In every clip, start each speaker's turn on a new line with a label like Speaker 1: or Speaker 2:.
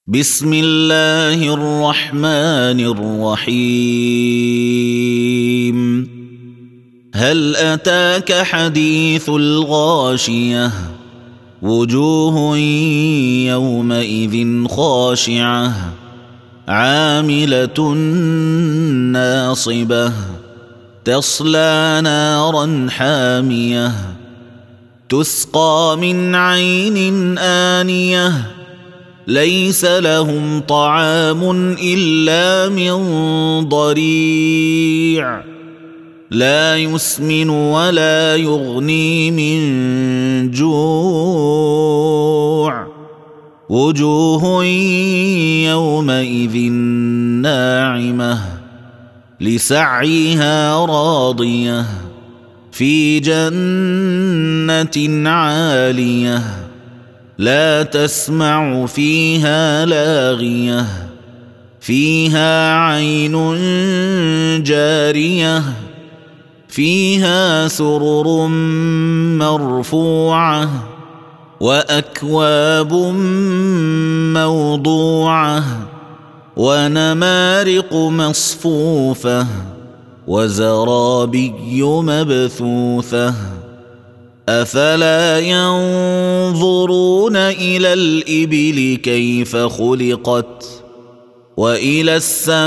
Speaker 1: بسم الله الرحمن الرحيم هل أتاك حديث الغاشية وجوه يومئذ خاشعة عاملة ناصبة تصلى نارا حامية تسقى من عين آنية ليس لهم طعام إلا من ضريع لا يسمن ولا يغني من جوع وجوه يومئذ ناعمة لسعيها راضية في جنة عالية لا تسمع فيها لاغية فيها عين جارية فيها سرر مرفوعة وأكواب موضوعة ونمارق مصفوفة وزرابي مبثوثة أفلا ينظرون إلى الإبل كيف خلقت وإلى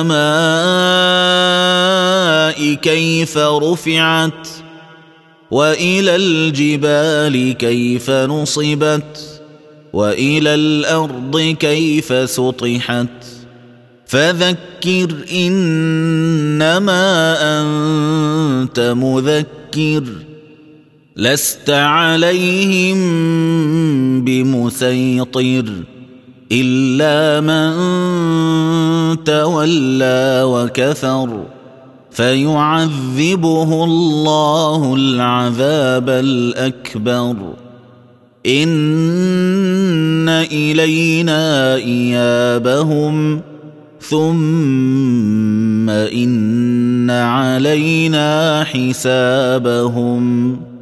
Speaker 1: السماء كيف رفعت وإلى الجبال كيف نصبت وإلى الأرض كيف سطحت فذكر إنما أنت مذكر لست عليهم بمسيطر إلا من تولى وكفر فيعذبه الله العذاب الأكبر إن إلينا إيابهم ثم إن علينا حسابهم